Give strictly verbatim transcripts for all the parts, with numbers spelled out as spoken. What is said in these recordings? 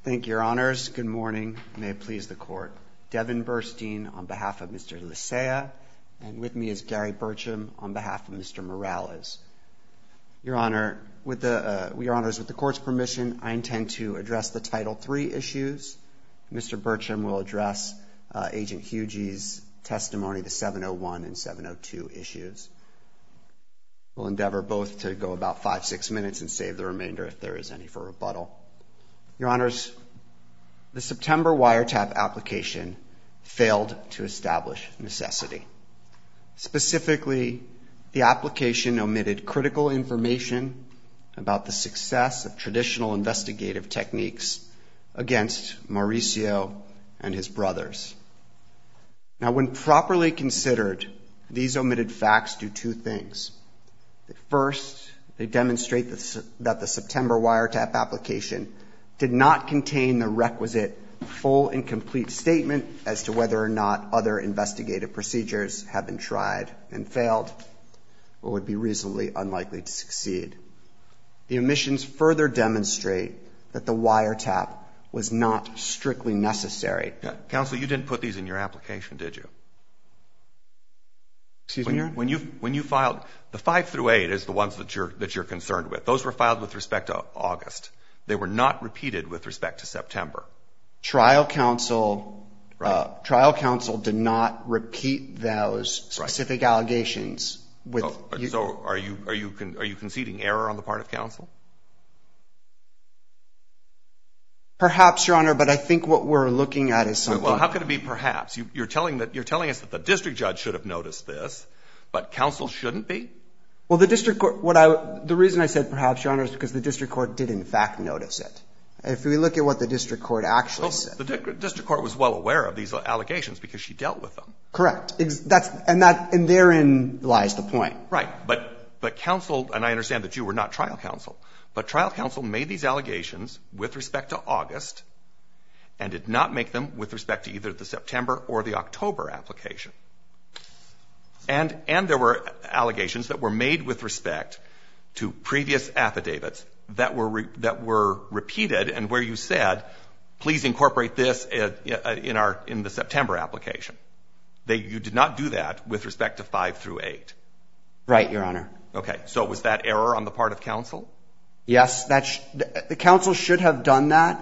Thank you, Your Honors. Good morning. May it please the Court. Devin Burstein on behalf of Mister Licea, and with me is Gary Burcham on behalf of Mister Morales. Your Honor, with the, uh, Your Honors, with the Court's permission, I intend to address the Title three issues. Mister Burcham will address uh, Agent Hughes's testimony, the seven oh one and seven oh two issues. We'll endeavor both to go about five, six minutes and save the remainder if there is any for rebuttal. Your Honors, the September wiretap application failed to establish necessity. Specifically, the application omitted critical information about the success of traditional investigative techniques against Mauricio and his brothers. Now, when properly considered, these omitted facts do two things. First, they demonstrate that the September wiretap application did not contain the requisite full and complete statement as to whether or not other investigative procedures have been tried and failed or would be reasonably unlikely to succeed. The omissions further demonstrate that the wiretap was not strictly necessary. Yeah. Counsel, you didn't put these in your application, did you? Excuse when, me, Your Honor? When you, when you filed, the five through eight is the ones that you're, that you're concerned with. Those were filed with respect to August. They were not repeated with respect to September. Trial counsel, right. uh, trial counsel did not repeat those specific right. allegations. With oh, you, so, are you are you con, are you conceding error on the part of counsel? Perhaps, Your Honor, but I think what we're looking at is something. Well, how could it be perhaps? You, you're telling that you're telling us that the district judge should have noticed this, but counsel shouldn't be? Well, the district court, what I, the reason I said perhaps, Your Honor, is because the district court did in fact notice it. If we look at what the district court actually well, said. The district court was well aware of these allegations because she dealt with them. Correct. That's, and that, and therein lies the point. Right. But, but counsel, and I understand that you were not trial counsel, but trial counsel made these allegations with respect to August and did not make them with respect to either the September or the October application. And, and there were allegations that were made with respect to previous affidavits that were, re, that were repeated and where you said, please incorporate this in our, in the September application. They, you did not do that with respect to five through eight. Right, Your Honor. Okay. So was that error on the part of counsel? Yes, that sh- the counsel should have done that,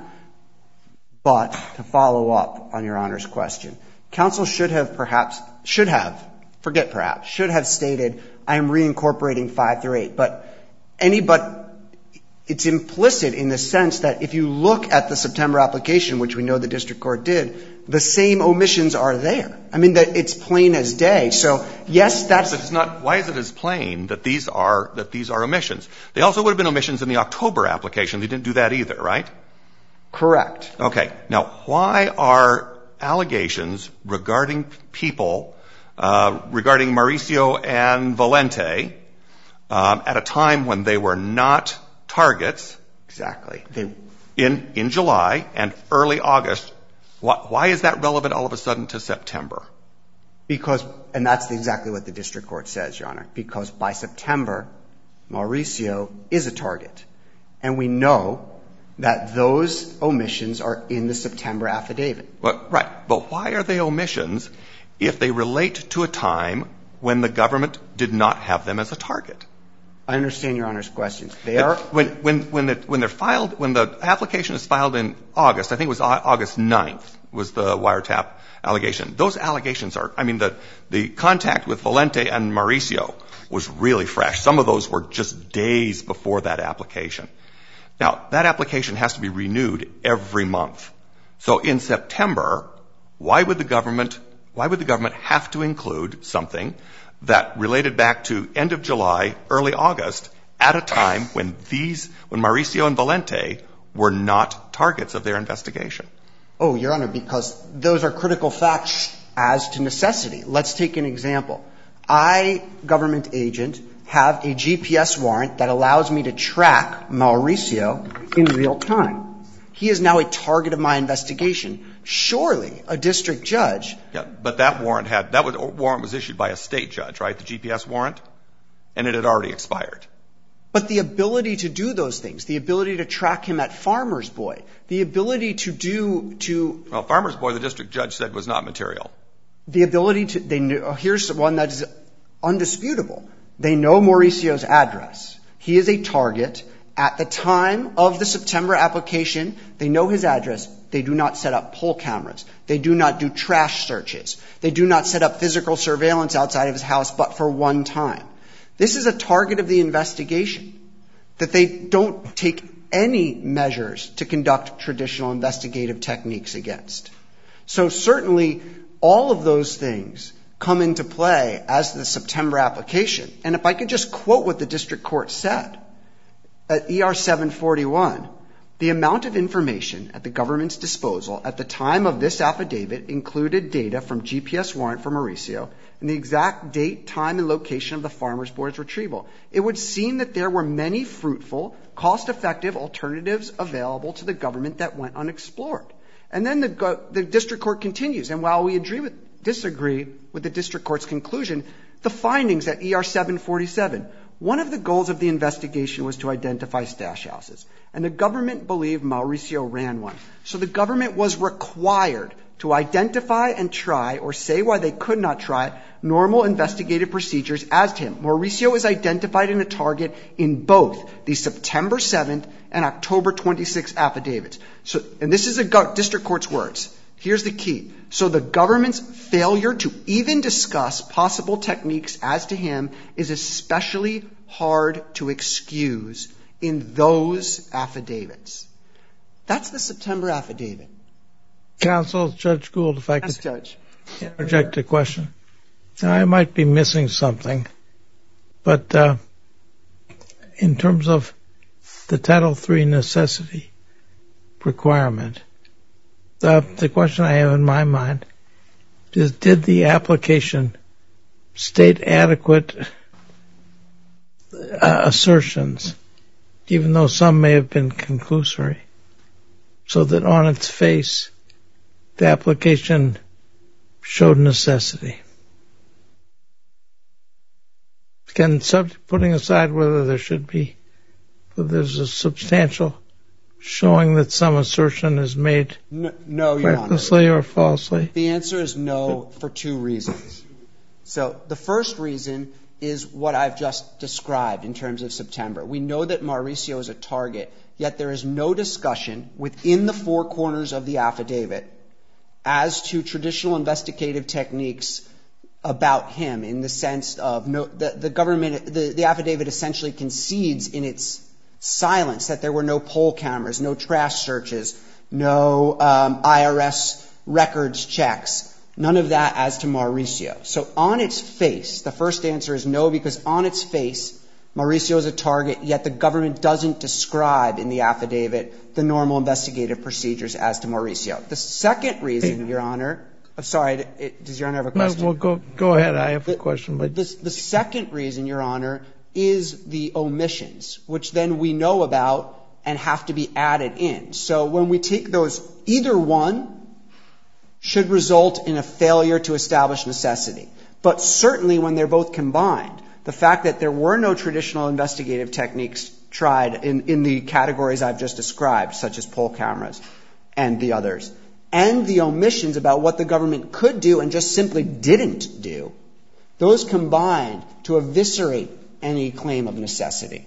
but to follow up on Your Honor's question, counsel should have perhaps, should have, forget perhaps, should have stated, I am reincorporating five through eight. But any, but it's implicit in the sense that if you look at the September application, which we know the district court did, the same omissions are there. I mean, that it's plain as day. So yes, that's. It's not, why is it as plain that these are, that these are omissions? They also would have been omissions in the October application. They didn't do that either, right? Correct. Okay. Now, why are allegations regarding people, uh, regarding Mauricio and Valente, um, at a time when they were not targets? Exactly. They, in, in July and early August, why, why is that relevant all of a sudden to September? Because, and that's exactly what the district court says, Your Honor, because by September, Mauricio is a target. And we know that those omissions are in the September affidavit. Well, right. But why are they omissions if they relate to a time when the government did not have them as a target? I understand Your Honor's questions. They are. When, when, when, the, when they're filed, when the application is filed in August, I think it was August ninth was the wiretap allegation. Those allegations are, I mean, the, the contact with Valente and Mauricio was really fresh. Some of those were just days before that application. Now, that application has to be renewed every month. So in September, why would the government, why would the government have to include something that related back to end of July, early August, at a time when these, when Mauricio and Valente were not targets of their investigation? Oh, Your Honor, because those are critical facts as to necessity. Let's take an example. I, government agent, have a G P S warrant that allows me to track Mauricio in real time. He is now a target of my investigation. Surely a district judge. Yeah, but that warrant had, that was, warrant was issued by a state judge, right? The G P S warrant? And it had already expired. But the ability to do those things, the ability to track him at Farmer's Boy, the ability to do, to... Well, Farmer's Boy, the district judge said, was not material. The ability to, they knew, here's one that is undisputable. They know Mauricio's address. He is a target. At the time of the September application, they know his address. They do not set up poll cameras. They do not do trash searches. They do not set up physical surveillance outside of his house but for one time. This is a target of the investigation, that they don't take any measures to conduct traditional investigative techniques against. So certainly all of those things come into play as the September application. And if I could just quote what the district court said at E R seven forty-one, the amount of information at the government's disposal at the time of this affidavit included data from G P S warrant for Mauricio and the exact date, time, and location of the Farmer's Boy's retrieval. It would seem that there were many fruitful, cost-effective alternatives available to the government that went unexplored. And then the, the district court continues, and while we agree with, disagree with the district court's conclusion, the findings at E R seven forty-seven, one of the goals of the investigation was to identify stash houses, and the government believed Mauricio ran one. So the government was required to identify and try, or say why they could not try, normal investigative procedures as to him. Mauricio is identified in a target in both the September seventh and October twenty-sixth affidavits. So, and this is a district court's words. Here's the key. So the government's failure to even discuss possible techniques as to him is especially hard to excuse in those affidavits. That's the September affidavit. Counsel, Judge Gould, if I could yes, Judge. interject a question. Now, I might be missing something, but uh, in terms of the Title three necessity requirement, the, the question I have in my mind is, did the application state adequate uh, assertions, even though some may have been conclusory, so that on its face the application showed necessity? Again, subject, putting aside whether there should be, whether there's a substantial showing that some assertion is made no, no, Your recklessly Honor. or falsely? The answer is no for two reasons. So the first reason is what I've just described in terms of September. We know that Mauricio is a target, yet there is no discussion within the four corners of the affidavit as to traditional investigative techniques about him, in the sense of no, the, the government, the, the affidavit essentially concedes in its silence that there were no poll cameras, no trash searches, no um, I R S records checks, none of that as to Mauricio. So on its face, the first answer is no, because on its face, Mauricio is a target, yet the government doesn't describe in the affidavit the normal investigative procedures as to Mauricio. The second reason, Your Honor, I'm sorry, it, it, does Your Honor have a question? No, well, go, go ahead. I have the, a question. But the, the second reason, Your Honor, is the omissions, which then we know about and have to be added in. So when we take those, either one should result in a failure to establish necessity. But certainly when they're both combined, the fact that there were no traditional investigative techniques tried in, in the categories I've just described, such as poll cameras and the others, and the omissions about what the government could do and just simply didn't do, those combined to eviscerate any claim of necessity.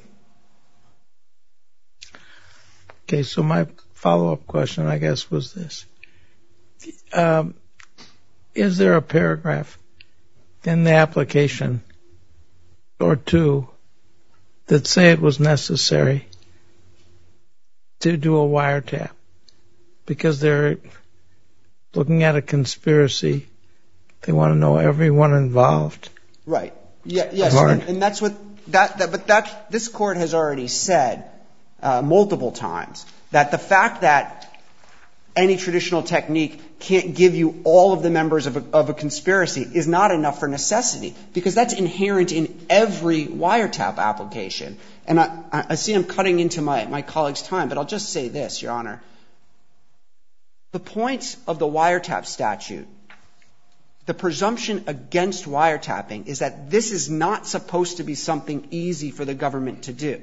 Okay, so my follow-up question, I guess, was this. Um, is there a paragraph in the application or two that say it was necessary to do a wiretap because they're looking at a conspiracy, they want to know everyone involved? Right. Yeah, yes, and, and that's what that, that but that this court has already said uh, multiple times that the fact that any traditional technique can't give you all of the members of a, of a conspiracy is not enough for necessity, because that's inherent in every wiretap application. And I, I see I'm cutting into my, my colleague's time, but I'll just say this, Your Honor. The point of the wiretap statute, the presumption against wiretapping, is that this is not supposed to be something easy for the government to do.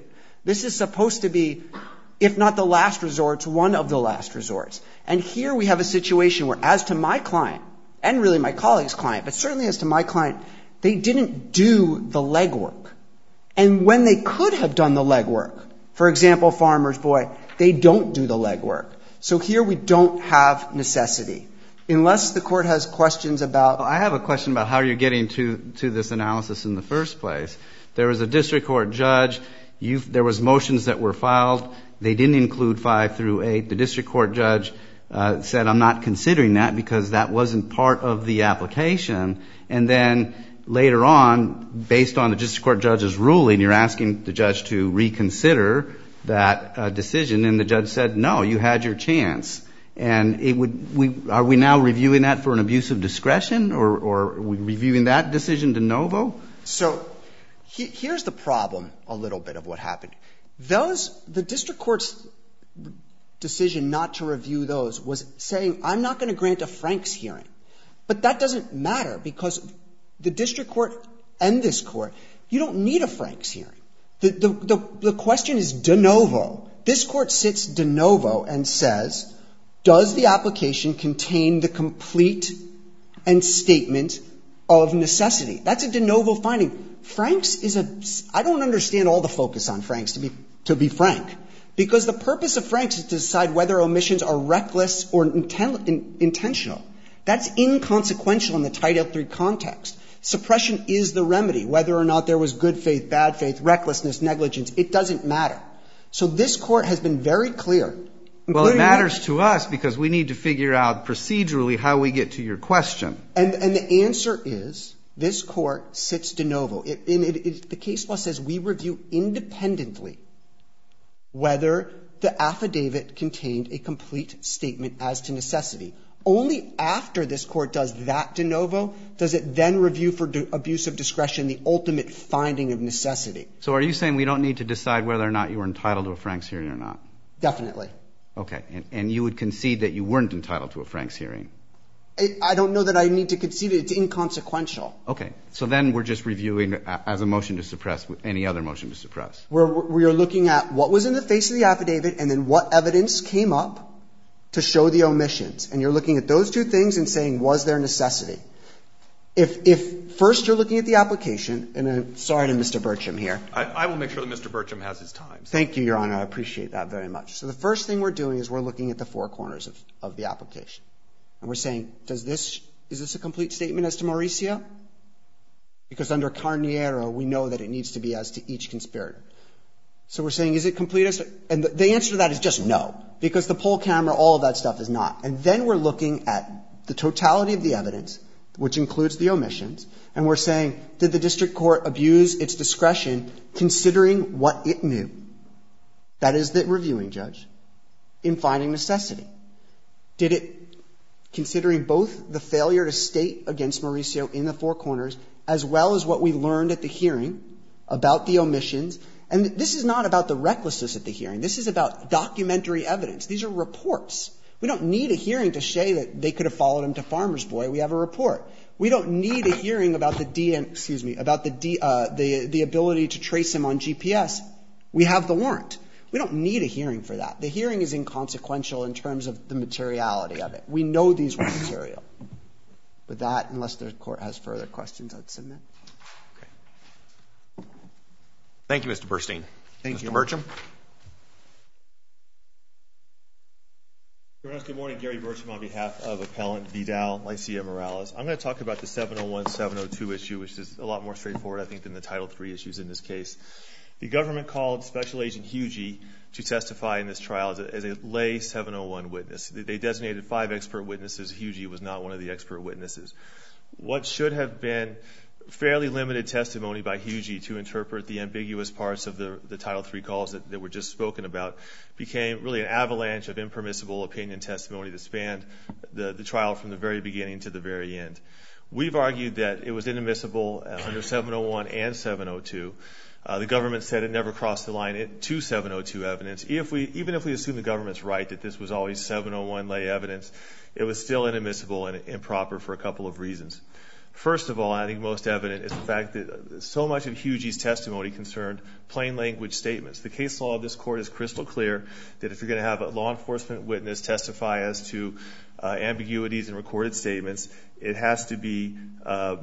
This is supposed to be, if not the last resort, one of the last resorts. And here we have a situation where, as to my client, and really my colleague's client, but certainly as to my client, they didn't do the legwork. And when they could have done the legwork, for example, Farmer's Boy, they don't do the legwork. So here we don't have necessity. Unless the Court has questions about... Well, I have a question about how you're getting to, to this analysis in the first place. There was a district court judge. You've, there was motions that were filed. They didn't include five through eight. The district court judge uh, said, I'm not considering that because that wasn't part of the application. And then later on, based on the district court judge's ruling, you're asking the judge to reconsider that uh, decision. And the judge said, no, you had your chance. And it would, we, are we now reviewing that for an abuse of discretion, or, or are we reviewing that decision de novo? So he, here's the problem, a little bit of what happened. Those, the district court's decision not to review those was saying, I'm not going to grant a Franks hearing. But that doesn't matter because the district court and this court, you don't need a Franks hearing. The, the, the, the question is de novo. This court sits de novo and says, does the application contain the complete and statement of necessity? That's a de novo finding. Franks is a, I don't understand all the focus on Franks, to be, to be frank, because the purpose of Franks is to decide whether omissions are reckless or inten, in, intentional. That's inconsequential in the Title three context. Suppression is the remedy, whether or not there was good faith, bad faith, recklessness, negligence. It doesn't matter. So this court has been very clear. Well, it matters to us because we need to figure out procedurally how we get to your question. And, and the answer is this court sits de novo. It, in it, it, the case law says we review independently whether the affidavit contained a complete statement as to necessity. Only after this court does that de novo does it then review for do, abuse of discretion the ultimate finding of necessity. So are you saying we don't need to decide whether or not you were entitled to a Franks hearing or not? Definitely. Okay. And, and you would concede that you weren't entitled to a Franks hearing? I, I don't know that I need to concede it. It's inconsequential. Okay. So then we're just reviewing as a motion to suppress any other motion to suppress. We're, we are looking at what was in the face of the affidavit and then what evidence came up to show the omissions. And you're looking at those two things and saying, was there necessity? If, if first you're looking at the application, and I'm sorry to Mister Burcham here. I, I will make sure that Mister Burcham has his time. So. Thank you, Your Honor. I appreciate that very much. So the first thing we're doing is we're looking at the four corners of, of the application. And we're saying, does this, is this a complete statement as to Mauricio? Because under Carniero, we know that it needs to be as to each conspirator. So we're saying, is it complete as to, and the, the answer to that is just no. Because the poll camera, all of that stuff is not. And then we're looking at the totality of the evidence, which includes the omissions, and we're saying, did the district court abuse its discretion considering what it knew? That is the reviewing judge, in finding necessity. Did it, considering both the failure to state against Mauricio in the four corners, as well as what we learned at the hearing about the omissions, and this is not about the recklessness at the hearing. This is about documentary evidence. These are reports. We don't need a hearing to say that they could have followed him to Farmer's Boy. We have a report. We don't need a hearing about the D N, excuse me, about the D, uh, the the ability to trace him on G P S. We have the warrant. We don't need a hearing for that. The hearing is inconsequential in terms of the materiality of it. We know these were material. With that, unless the court has further questions, I'd submit. Okay. Thank you, Mister Burstein. Thank Mister you. Burcham. Good morning. Gary Burcham on behalf of Appellant Vidal Lycia Morales. I'm going to talk about the seven oh one seven oh two issue, which is a lot more straightforward, I think, than the Title three issues in this case. The government called Special Agent Hugie to testify in this trial as a, as a lay seven oh one witness. They designated five expert witnesses. Hugie was not one of the expert witnesses. What should have been fairly limited testimony by Hugie to interpret the ambiguous parts of the, the Title three calls that, that were just spoken about became really an avalanche of impermissible opinion testimony that spanned the, the trial from the very beginning to the very end. We've argued that it was inadmissible uh, under seven oh one and seven oh two. Uh, the government said it never crossed the line to seven oh two evidence. If we, even if we assume the government's right that this was always seven oh one lay evidence, it was still inadmissible and improper for a couple of reasons. First of all, I think most evident is the fact that so much of Hughey's testimony concerned plain language statements. The case law of this court is crystal clear that if you're going to have a law enforcement witness testify as to uh, ambiguities in recorded statements, it has to be uh,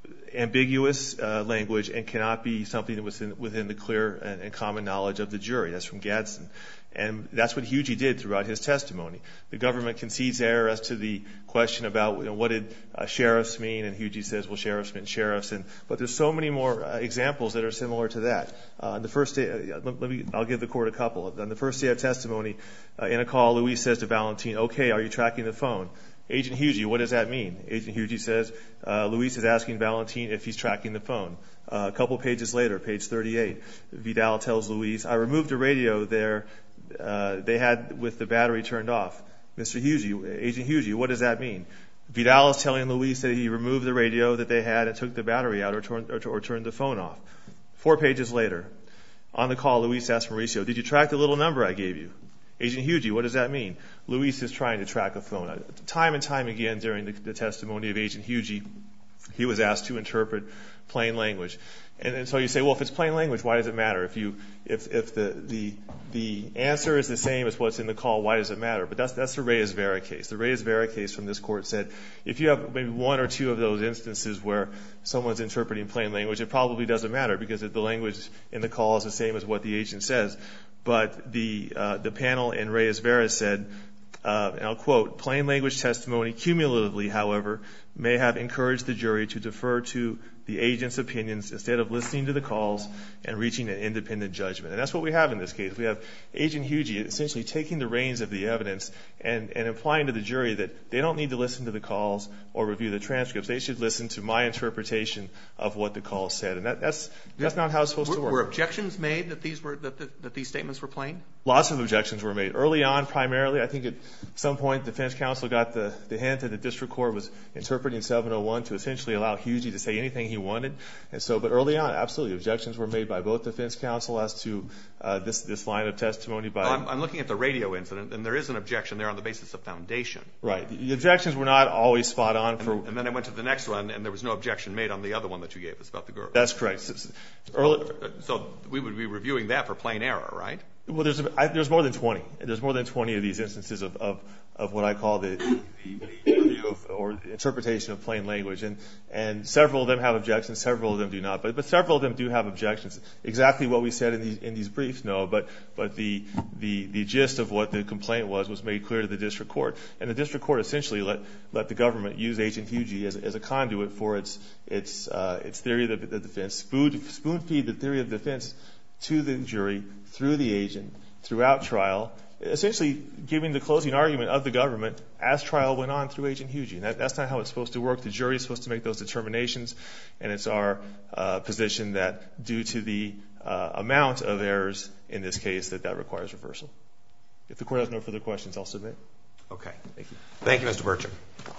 ambiguous uh, language and cannot be something that was within, within the clear and, and common knowledge of the jury. That's from Gadsden. And that's what Hughey did throughout his testimony. The government concedes error as to the question about, you know, what did uh, sheriffs mean, and Hughey says, well, sheriffs mean sheriffs. And but there's so many more uh, examples that are similar to that. Uh, on the first day, uh, let, let me, I'll give the court a couple. On the first day of testimony, uh, in a call, Luis says to Valentin, "Okay, are you tracking the phone?" Agent Hughey, what does that mean? Agent Hughey says, uh, Luis is asking Valentin if he's tracking the phone. Uh, a couple pages later, page thirty-eight, Vidal tells Luis, "I removed a radio there uh, they had with the battery turned off." Mister Hughey, Agent Hughey, what does that mean? Vidal is telling Luis that he removed the radio that they had and took the battery out or, turn, or, or turned the phone off. Four pages later, on the call, Luis asks Mauricio, "Did you track the little number I gave you?" Agent Hughey, what does that mean? Luis is trying to track a phone. Time and time again during the, the testimony of Agent Hughey, he was asked to interpret plain language. And, and so you say, well, if it's plain language, why does it matter? If you, if, if the, the, the answer is the same as what's in the call, why does it matter? But that's, that's the Reyes-Vera case. The Reyes-Vera case from this court said, if you have maybe one or two of those instances where someone's interpreting plain language, it probably doesn't matter because the language in the call is the same as what the agent says. But the, uh, the panel in Reyes-Vera said, uh, and I'll quote, "Plain language testimony cumulatively, however, may have encouraged the jury to defer to the agent's opinions instead of listening to the calls and reaching an independent judgment." And that's what we have in this case. We have Agent Hughey essentially taking the reins of the evidence and, and implying to the jury that they don't need to listen to the calls or review the transcripts. They should listen to my interpretation of what the call said. And that, that's, that's not how it's supposed were, to work. Were objections made that these, were, that, that, that these statements were plain? Lots of objections were made. Early on, primarily, I think at some point the defense counsel got the, the hint that the district court was interpreting seven oh one to essentially allow Hughey to say anything he wanted. And so, but early on, absolutely, objections were made by both defense counsel as to uh, this, this line of testimony. By well, I'm, I'm looking at the radio incident, and there is an objection there on the basis of foundation. Right. The objections were not always spot on. For, and, and then I went to the next one, and there was no objection made on the other one that you gave us about the girl. That's correct. Early, so we would be reviewing that for plain error, right? Well, there's a, I, there's more than twenty. There's more than twenty of these instances of, of, of what I call the, the review of, or interpretation of plain language, and and several of them have objections, several of them do not. But but several of them do have objections. Exactly what we said in these in these briefs, no. But but the the the gist of what the complaint was was made clear to the district court, and the district court essentially let let the government use Agent Hughey as as a conduit for its its uh, its theory of the, the defense, spoon spoon feed the theory of defense to the jury through the agent throughout trial, essentially giving the closing argument of the government as trial went on through Agent Hughey. And that, that's not how it's supposed to work. The jury is supposed to make those determinations, and it's our uh, position that due to the uh, amount of errors in this case that that requires reversal. If the court has no further questions, I'll submit. Okay. Thank you. Thank you, Mister Burcham.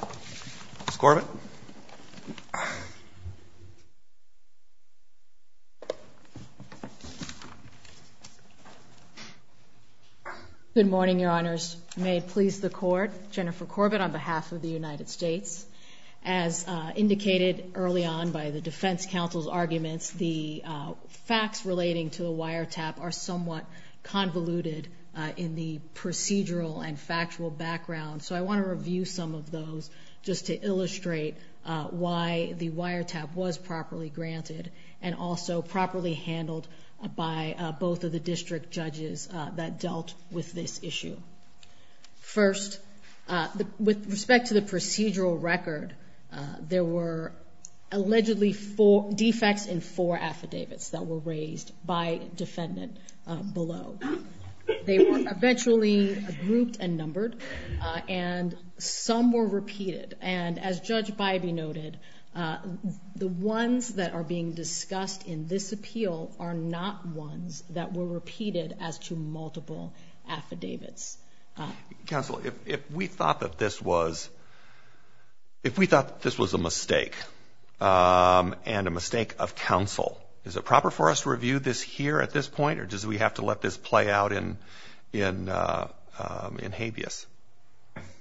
Miz Corbett? Good morning, Your Honors. May it please the Court, Jennifer Corbett on behalf of the United States. As uh, indicated early on by the defense counsel's arguments, the uh, facts relating to the wiretap are somewhat convoluted uh, in the procedural and factual background. So I want to review some of those just to illustrate uh, why the wiretap was properly granted and also properly handled by uh, both of the district judges uh, that dealt with this issue. First, uh, the, with respect to the procedural record, uh, there were allegedly four defects in four affidavits that were raised by defendant uh, below. They were eventually grouped and numbered, uh, and some were repeated. And as Judge Bybee noted, Uh, the ones that are being discussed in this appeal are not ones that were repeated as to multiple affidavits. Uh, Counsel, if, if we thought that this was, if we thought that this was a mistake um, and a mistake of counsel, is it proper for us to review this here at this point, or does we have to let this play out in in uh, um, in habeas?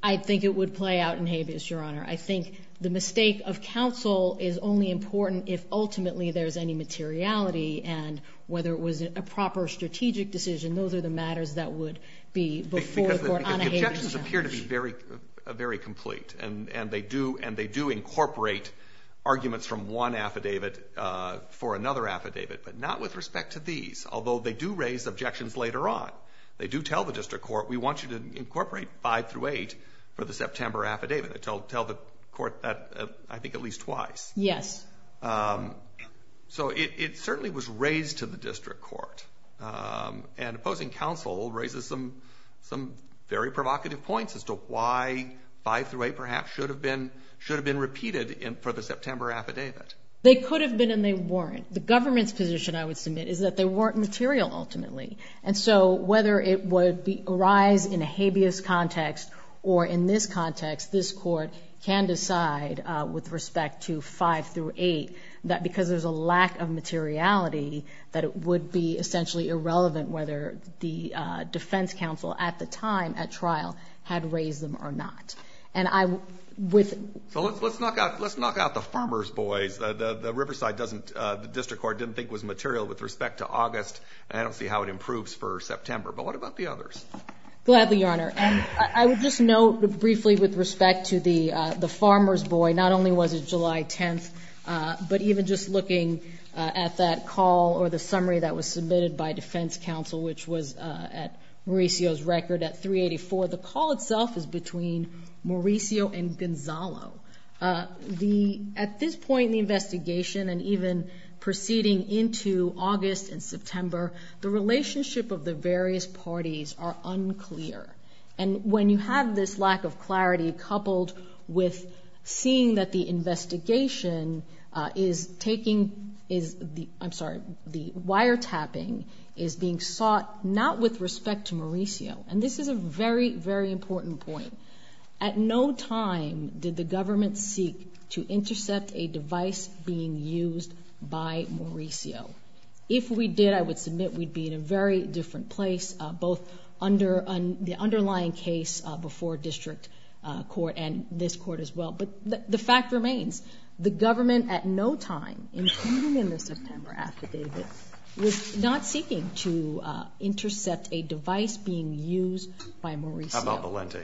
I think it would play out in habeas, Your Honor. I think the mistake of counsel is only important if ultimately there's any materiality, and whether it was a proper strategic decision, those are the matters that would be before because the court the, on a habeas challenge. The objections appear to be very, uh, very complete, and, and they do and they do incorporate arguments from one affidavit uh, for another affidavit, but not with respect to these, although they do raise objections later on. They do tell the district court, we want you to incorporate five through eight for the September affidavit. They tell, tell the court that, uh, I think, at least twice. Yes. Um, so it, it certainly was raised to the district court. Um, and opposing counsel raises some, some very provocative points as to why five through eight perhaps should have been, should have been repeated in, for the September affidavit. They could have been and they weren't. The government's position, I would submit, is that they weren't material ultimately. And so whether it would be, arise in a habeas context or in this context, this court can decide uh, with respect to five through eight that because there's a lack of materiality that it would be essentially irrelevant whether the uh, defense counsel at the time at trial had raised them or not. And I with so let's let's knock out let's knock out the farmers' boys. The the, the Riverside doesn't uh, the district court didn't think was material with respect to August, and I don't see how it improves for September. But what about the others? Gladly, Your Honor. And I would just note briefly with respect to the uh, the farmer's boy, not only was it July tenth, uh, but even just looking uh, at that call or the summary that was submitted by defense counsel, which was uh, at Mauricio's record at three eighty-four, the call itself is between Mauricio and Gonzalo. Uh, the at this point in the investigation and even proceeding into August and September, the relationship of the various parties are unclear. And when you have this lack of clarity coupled with seeing that the investigation uh, is taking, is the, I'm sorry, the wiretapping is being sought not with respect to Mauricio. And this is a very, very important point. At no time did the government seek to intercept a device being used by Mauricio. If we did, I would submit we'd be in a very different place, uh, both under un, the underlying case uh, before district uh, court and this court as well. But th- the fact remains, the government at no time, including in the September affidavit, was not seeking to uh, intercept a device being used by Mauricio. How about Valente?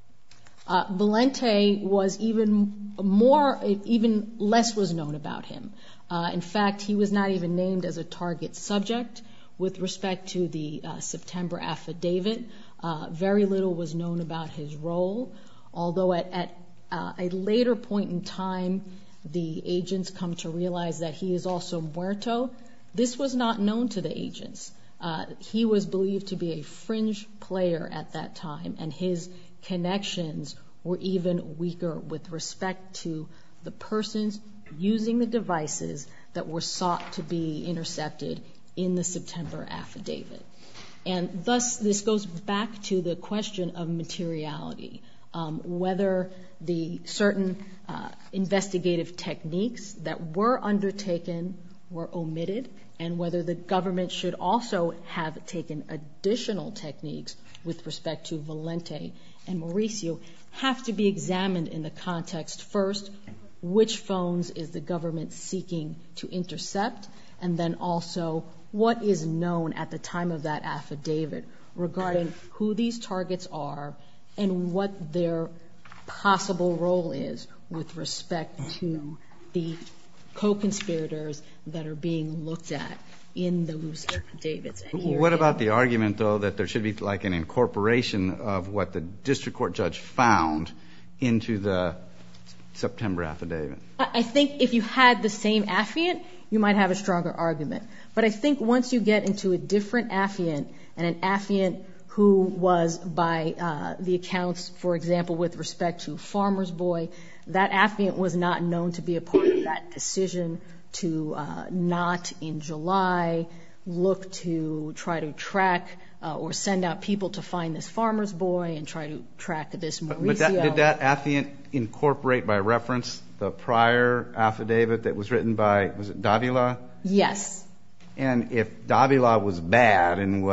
Uh, Valente was even more, even less was known about him. Uh, in fact, he was not even named as a target subject with respect to the uh, September affidavit. Uh, very little was known about his role, although at, at uh, a later point in time, the agents come to realize that he is also muerto. This was not known to the agents. Uh, he was believed to be a fringe player at that time, and his connections were even weaker with respect to the persons using the devices that were sought to be intercepted in the September affidavit. And thus, this goes back to the question of materiality, um, whether the certain uh, investigative techniques that were undertaken were omitted, and whether the government should also have taken additional techniques with respect to Valente and Mauricio have to be examined in the context first, which phones is the government seeking to intercept, and then also what is known at the time of that affidavit regarding who these targets are and what their possible role is with respect to the co-conspirators that are being looked at in those affidavits. What about the argument, though, that there should be like an incorporation of what the district court judge found into the September affidavit? I think if you had the same affiant, you might have a stronger argument. But I think once you get into a different affiant, and an affiant who was by uh, the accounts, for example, with respect to Farmer's Boy, that affiant was not known to be a part of that decision to uh, not in July look to try to track uh, or send out people to find this Farmer's Boy and try to track this Mauricio. But, but that, did that affiant incorporate by reference the prior affidavit that was written by, was it Davila? Yes. And if Davila was bad in what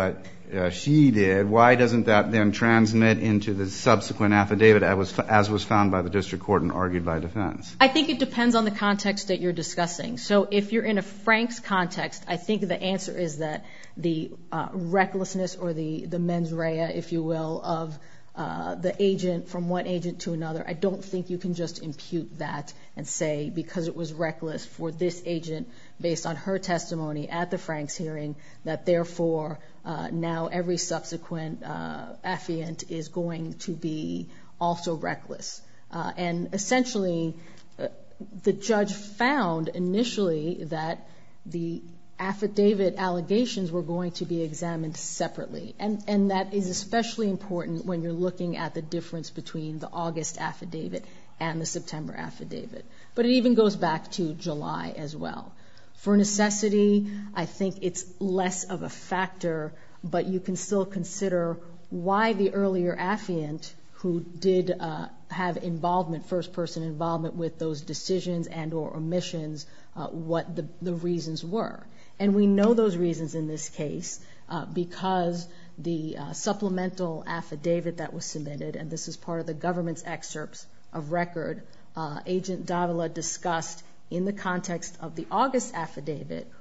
uh, she did, why doesn't that then transmit into the subsequent affidavit as was, as was found by the district court and argued by defense? I think it depends on the context that you're discussing. So if you're in a Franks context, I think the answer is that the uh, recklessness or the, the mens rea, if you will, of uh, the agent from one agent to another, I don't think you can just impute that and say because it was reckless for this agent based on her testimony at the Franks hearing that therefore uh, now every subsequent uh, affiant is going to be also reckless. Uh, and essentially, uh, the judge found initially that the affidavit allegations were going to be examined separately. And, and that is especially important when you're looking at the difference between the August affidavit and the September affidavit. But it even goes back to July as well. For necessity, I think it's less of a factor, but you can still consider why the earlier affiant who did uh, have involvement, first-person involvement with those decisions and or omissions, uh, what the, the reasons were. And we know those reasons in this case uh, because the uh, supplemental affidavit that was submitted, and this is part of the government's excerpts of record, uh, Agent Davila discussed in the context of the August affidavit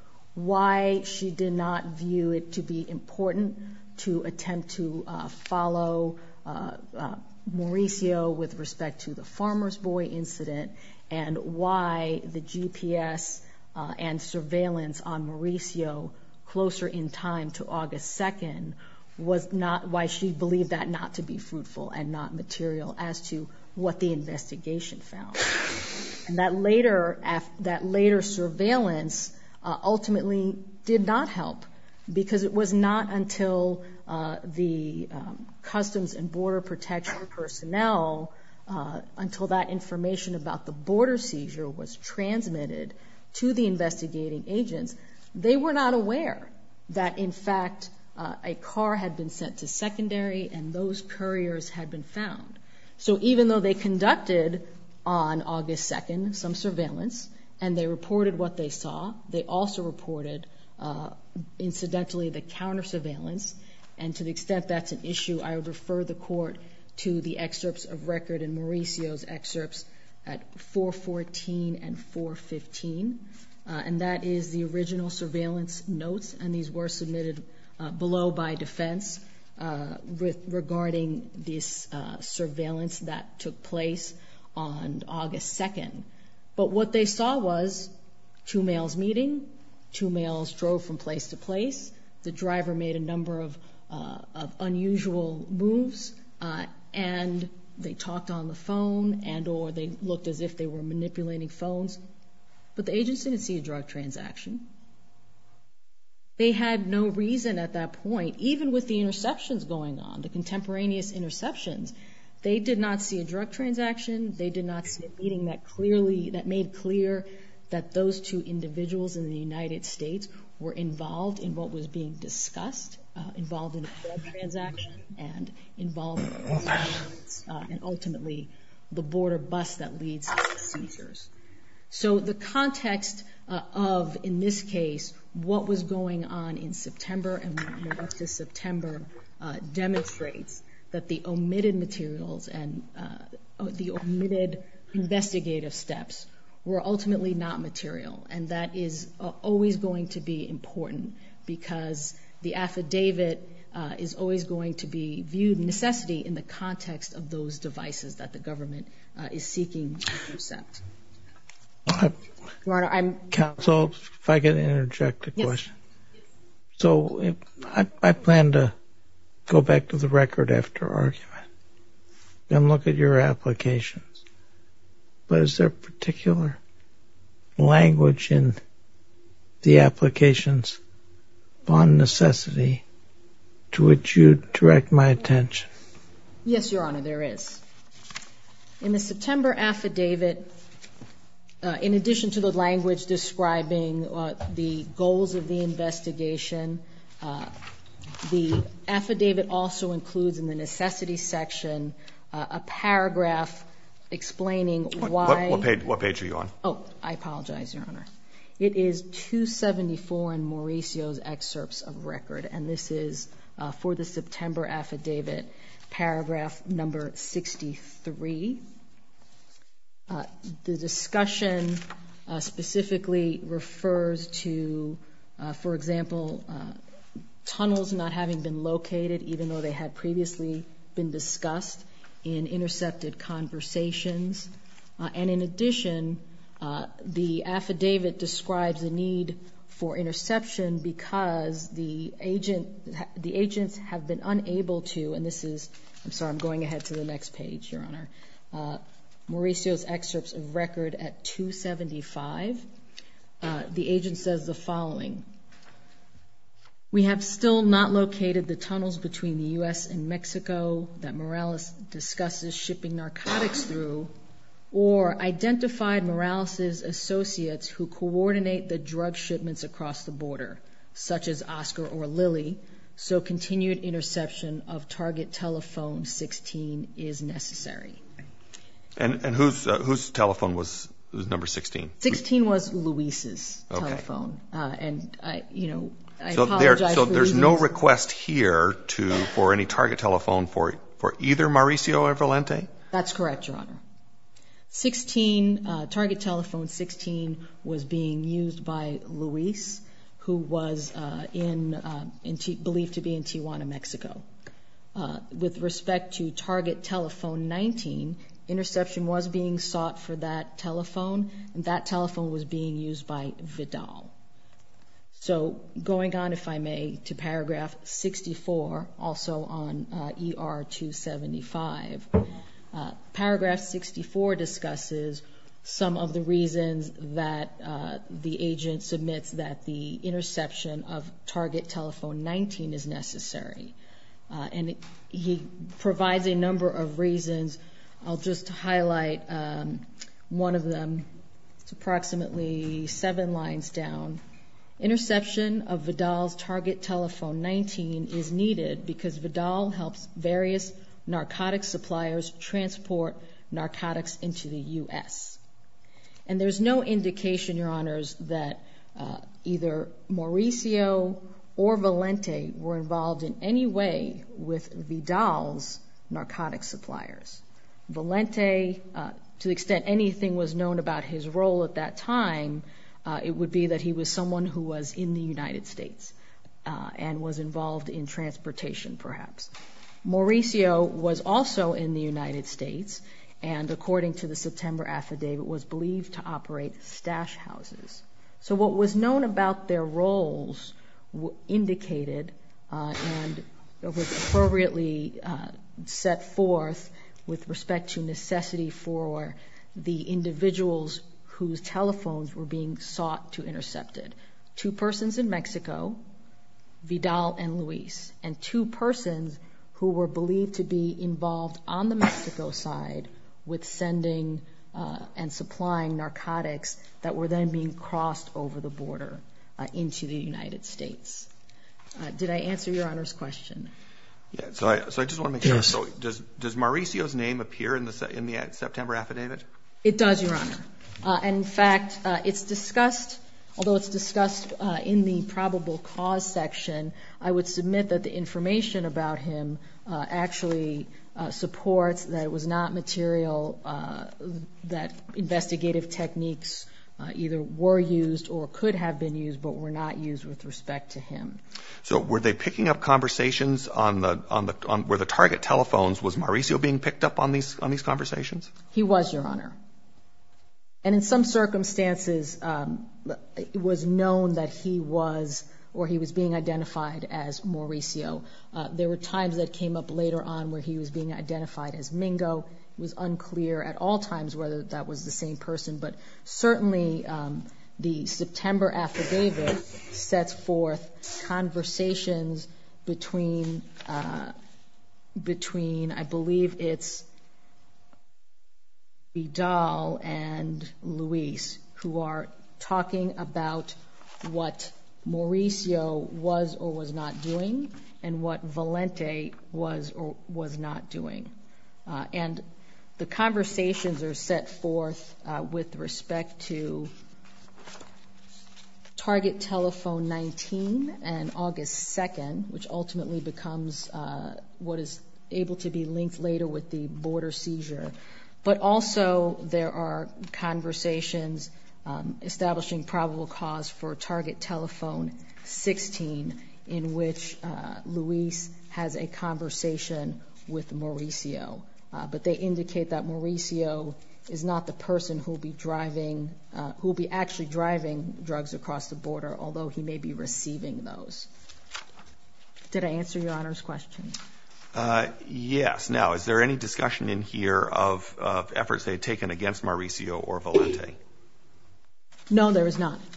why she did not view it to be important to attempt to uh, follow uh, uh, Mauricio with respect to the Farmer's Boy incident and why the G P S uh, and surveillance on Mauricio closer in time to August second was not, why she believed that not to be fruitful and not material as to what the investigation found. And that later, that later surveillance uh, ultimately did not help because it was not until uh, the um, Customs and Border Protection personnel, uh, until that information about the border seizure was transmitted to the investigating agents, they were not aware that, in fact, uh, a car had been sent to secondary and those couriers had been found. So even though they conducted on August second some surveillance and they reported what they saw, they also reported, uh, incidentally, the counter surveillance. And to the extent that's an issue, I would refer the court to the excerpts of record in Mauricio's excerpts at four fourteen and four fifteen. Uh, and that is the original surveillance notes, and these were submitted uh, below by defense uh, with, regarding this uh, surveillance that took place on August second. But what they saw was two males meeting, two males drove from place to place, the driver made a number of, uh, of unusual moves, uh, and they talked on the phone and or they looked as if they were manipulating phones. But the agents didn't see a drug transaction. They had no reason at that point, even with the interceptions going on, the contemporaneous interceptions, they did not see a drug transaction. They did not see a meeting that clearly, that made clear that those two individuals in the United States were involved in what was being discussed, uh, involved in a drug transaction and involved in uh, and ultimately the border bust that leads to seizures. So the context uh, of, in this case, what was going on in September and what led up to September uh, demonstrates that the omitted materials and uh, the omitted investigative steps were ultimately not material. And that is uh, always going to be important because the affidavit uh, is always going to be viewed necessity in the context of those devices that the government uh, is seeking to intercept. Your Honor, I'm... Counsel, if I could interject a yes. question. So if I, I plan to go back to the record after argument and look at your applications. But is there particular language in the applications on necessity to which you direct my attention? Yes, Your Honor, there is. In the September affidavit, Uh, in addition to the language describing uh, the goals of the investigation, uh, the affidavit also includes in the necessity section uh, a paragraph explaining what, why... What, what, page, what page are you on? Oh, I apologize, Your Honor. It is two seventy-four in Mauricio's excerpts of record, and this is uh, for the September affidavit, paragraph number sixty-three. Uh, the discussion uh, specifically refers to, uh, for example, uh, tunnels not having been located, even though they had previously been discussed in intercepted conversations. Uh, and in addition, uh, the affidavit describes the need for interception because the agent, the agents have been unable to, and this is, I'm sorry, I'm going ahead to the next page, Your Honor. Uh, Mauricio's excerpts of record at two seventy-five. Uh, the agent says the following. We have still not located the tunnels between the U S and Mexico that Morales discusses shipping narcotics through, or identified Morales' associates who coordinate the drug shipments across the border, such as Oscar or Lily, so continued interception of target telephone sixteen is necessary. And, and whose, uh, whose telephone was, was number sixteen? sixteen was Luis's okay. telephone. Uh, and, I, you know, I so apologize there, So for there's losing no this. request here to, for any target telephone for, for either Mauricio or Valente? That's correct, Your Honor. sixteen, uh, target telephone sixteen was being used by Luis, who was uh, in, uh, in T- believed to be in Tijuana, Mexico. Uh, with respect to target telephone nineteen, interception was being sought for that telephone, and that telephone was being used by Vidal. So going on, if I may, to paragraph sixty-four, also on uh, E R two seventy-five. Uh, paragraph sixty-four discusses some of the reasons that uh, the agent submits that the interception of target telephone nineteen is necessary. Uh, and it, he provides a number of reasons. I'll just highlight um, one of them. It's approximately seven lines down. Interception of Vidal's target telephone nineteen is needed because Vidal helps various narcotics suppliers transport narcotics into the U S. And there's no indication, Your Honors, that uh, either Mauricio or Valente were involved in any way with Vidal's narcotics suppliers. Valente, uh, to the extent anything was known about his role at that time, uh, it would be that he was someone who was in the United States uh, and was involved in transportation, perhaps. Mauricio was also in the United States and, according to the September affidavit, was believed to operate stash houses. So what was known about their roles w- indicated uh, and was appropriately uh, set forth with respect to necessity for the individuals whose telephones were being sought to intercepted. Two persons in Mexico, Vidal and Luis, and two persons who were believed to be involved on the Mexico side with sending uh, and supplying narcotics that were then being crossed over the border uh, into the United States. Uh, did I answer Your Honor's question? Yeah, so I, so I just want to make sure. Yes. So does, does Mauricio's name appear in the, in the September affidavit? It does, Your Honor. Uh, and in fact, uh, it's discussed, although it's discussed uh, in the probable cause section, I would submit that the information about him uh, actually uh, supports that it was not material uh, that investigative techniques uh, either were used or could have been used but were not used with respect to him. So were they picking up conversations on the on the on where the target telephones? Was Mauricio being picked up on these on these conversations? He was, Your Honor. And in some circumstances, um, it was known that he was, or he was being identified as Mauricio. Uh, there were times that came up later on where he was being identified as Mingo. It was unclear at all times whether that was the same person, but certainly um, the September affidavit sets forth conversations between, uh, between, I believe it's Vidal and Luis, who are talking about what Mauricio was or was not doing and what Valente was or was not doing. Uh, and the conversations are set forth uh, with respect to Target Telephone nineteen and August second, which ultimately becomes uh, what is able to be linked later with the border seizure. But also there are conversations um, establishing probable cause for Target Telephone sixteen, in which uh, Luis has a conversation with Mauricio. Uh, but they indicate that Mauricio is not the person who will be driving, uh, who will be actually driving drugs across the border, although he may be receiving those. Did I answer Your Honor's question? Uh, yes. Now, is there any discussion in here of, of efforts they had taken against Mauricio or Valente? No, there is not.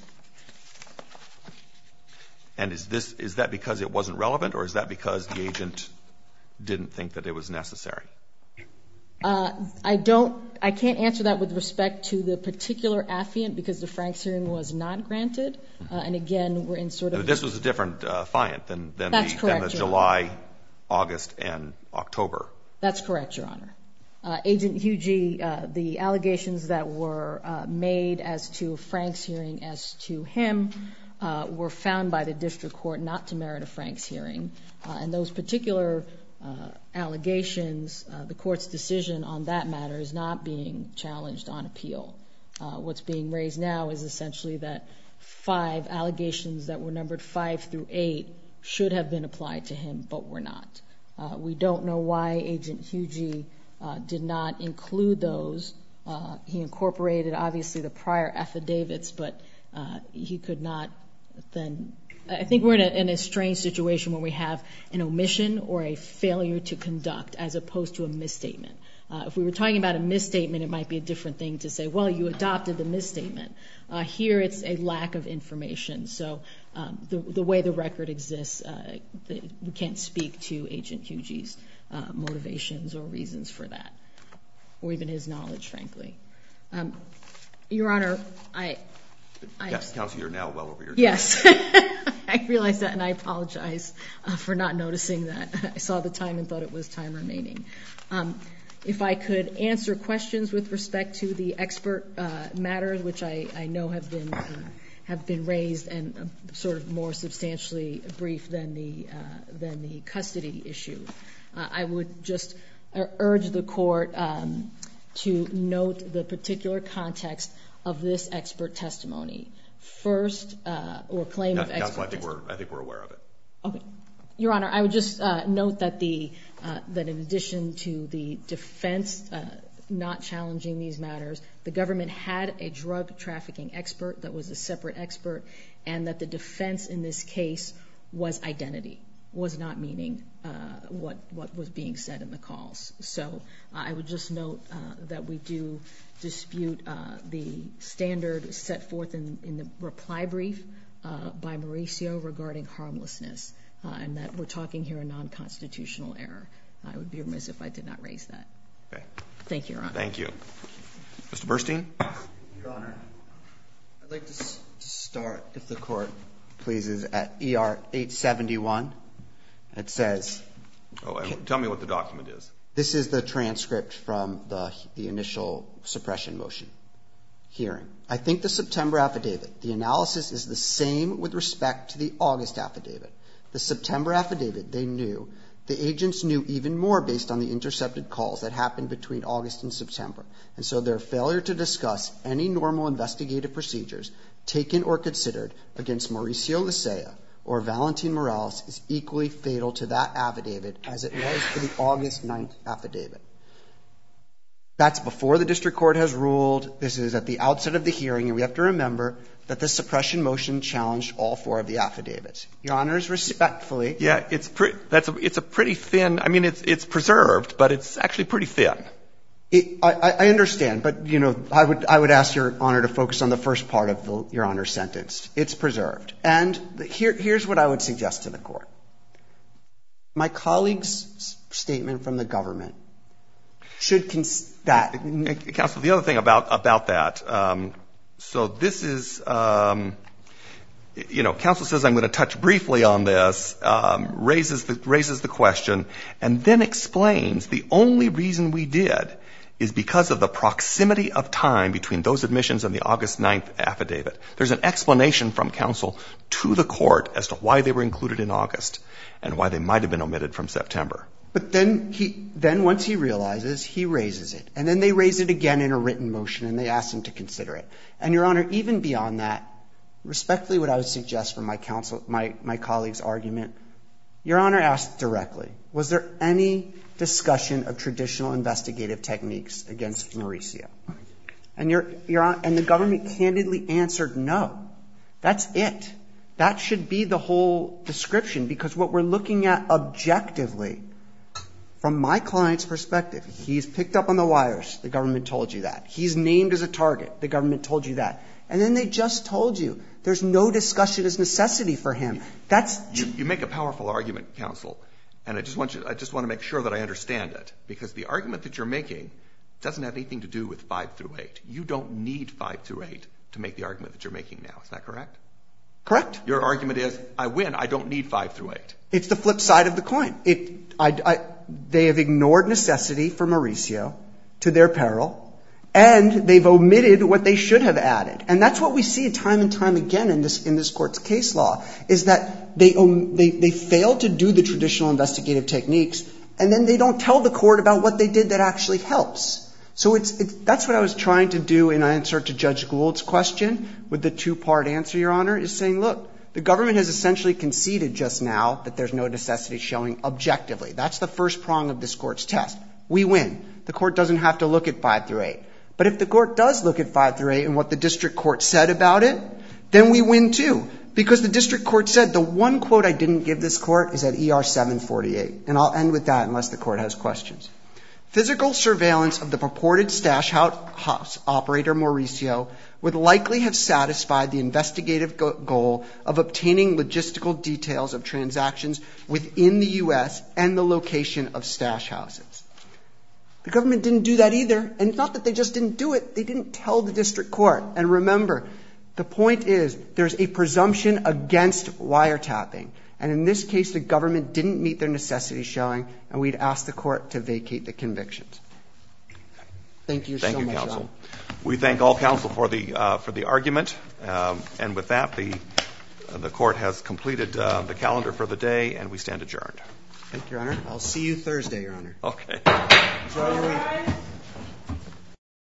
And is this is that because it wasn't relevant, or is that because the agent didn't think that it was necessary? Uh, I don't, I can't answer that with respect to the particular affiant because the Franks hearing was not granted. Uh, and again, we're in sort of... But this was a different uh, affiant than, than That's the, correct, than the Your July, Honor. August, and October. That's correct, Your Honor. Uh, Agent Hughie, uh, the allegations that were uh, made as to Frank's hearing as to him uh, were found by the district court not to merit a Frank's hearing. Uh, and those particular uh, allegations, uh, the court's decision on that matter is not being challenged on appeal. Uh, what's being raised now is essentially that five allegations that were numbered five through eight should have been applied to him, but were not. Uh, we don't know why Agent Hughie uh, did not include those. Uh, he incorporated, obviously, the prior affidavits, but uh, he could not then... I think we're in a, in a strange situation where we have an omission or a failure to conduct as opposed to a misstatement. Uh, if we were talking about a misstatement, it might be a different thing to say, well, you adopted the misstatement. Uh, here it's a lack of information. So um, the, the way the record exists, uh, the, we can't speak to Agent Hughie's uh, motivations or reasons for that, or even his knowledge, frankly. Um, Your Honor, I... I Yes, Counsel, you're now well over your time. Yes. I realize that, and I apologize uh, for not noticing that. I saw the time and thought it was time remaining. Um, if I could answer questions with respect to the expert uh, matters, which I, I know have been uh, have been raised and uh, sort of more substantially brief than the uh, than the custody issue, uh, I would just urge the court um, to note the particular context of this expert testimony. First, uh, or claim yeah, of expert Counsel, I think testimony. we're I think we're aware of it. Okay. Your Honor, I would just uh, note that the uh, that in addition to the defense uh, not challenging these matters, the government had a drug trafficking expert that was a separate expert, and that the defense in this case was identity, was not meaning uh, what what was being said in the calls. So uh, I would just note uh, that we do dispute uh, the standard set forth in, in the reply brief uh, by Mauricio regarding harmlessness, uh, and that we're talking here a non-constitutional error. I would be remiss if I did not raise that. Okay. Thank you, Your Honor. Thank you. Mister Burstein? Your Honor, I'd like to s- start, if the court pleases, at E R eight seventy-one. It says... Oh, and tell me what the document is. This is the transcript from the, the initial suppression motion hearing. I think the September affidavit, the analysis is the same with respect to the August affidavit. The September affidavit, they knew. The agents knew even more based on the intercepted calls that happened between August and September. And so their failure to discuss any normal investigative procedures taken or considered against Mauricio Lisea or Valentin Morales is equally fatal to that affidavit as it was for the August ninth affidavit. That's before the district court has ruled. This is at the outset of the hearing, and we have to remember that the suppression motion challenged all four of the affidavits. Your Honors, respectfully. Yeah, it's pre- that's a, it's a pretty thin. I mean, it's it's preserved, but it's actually pretty thin. It, I, I understand, but you know, I would I would ask Your Honor to focus on the first part of the, Your Honor's sentence. It's preserved, and the, here here's what I would suggest to the court. My colleague's statement from the government should cons- that. Counsel, the other thing about about that. Um, so this is um, you know, counsel says I'm going to touch briefly on this, um, raises the raises the question, and then explains the only reason we did is because of the proximity of time between those admissions and the August ninth affidavit. There's an explanation from counsel to the court as to why they were included in August and why they might have been omitted from September. But then he, then once he realizes, he raises it. And then they raise it again in a written motion, and they ask him to consider it. And, Your Honor, even beyond that, respectfully what I would suggest from my counsel, my, my colleague's argument, Your Honor asked directly, was there any discussion of traditional investigative techniques against Mauricio? And, your, your, and the government candidly answered no. That's it. That should be the whole description, because what we're looking at objectively, from my client's perspective, he's picked up on the wires. The government told you that. He's named as a target. The government told you that. And then they just told you there's no discussion as necessity for him. That's you, you make a powerful argument, counsel, and I just want you. I just want to make sure that I understand it, because the argument that you're making doesn't have anything to do with five through eight. You don't need five through eight to make the argument that you're making now. Is that correct? Correct. Your argument is, I win. I don't need five through eight. It's the flip side of the coin. It, I, I, they have ignored necessity for Mauricio to their peril, and they've omitted what they should have added. And that's what we see time and time again in this in this court's case law, is that they um, they, they fail to do the traditional investigative techniques, and then they don't tell the court about what they did that actually helps. So it's, it's that's what I was trying to do in answer to Judge Gould's question with the two-part answer, Your Honor, is saying, look, the government has essentially conceded just now that there's no necessity showing objectively. That's the first prong of this court's test. We win. The court doesn't have to look at five through eight. But if the court does look at five through eight and what the district court said about it, then we win too. Because the district court said, the one quote I didn't give this court is at E R seven forty-eight. And I'll end with that unless the court has questions. Physical surveillance of the purported stash house operator Mauricio would likely have satisfied the investigative go- goal of obtaining logistical details of transactions within the U S and the location of stash houses. The government didn't do that either. And it's not that they just didn't do it. They didn't tell the district court. And remember, the point is there's a presumption against wiretapping. And in this case, the government didn't meet their necessity showing, and we'd ask the court to vacate the convictions. Thank you thank so you, much, counsel. John. We thank all counsel for the uh, for the argument. Um, and with that, the uh, the court has completed uh, the calendar for the day, and we stand adjourned. Thank you, Your Honor. I'll see you Thursday, Your Honor. Okay. Enjoy your week.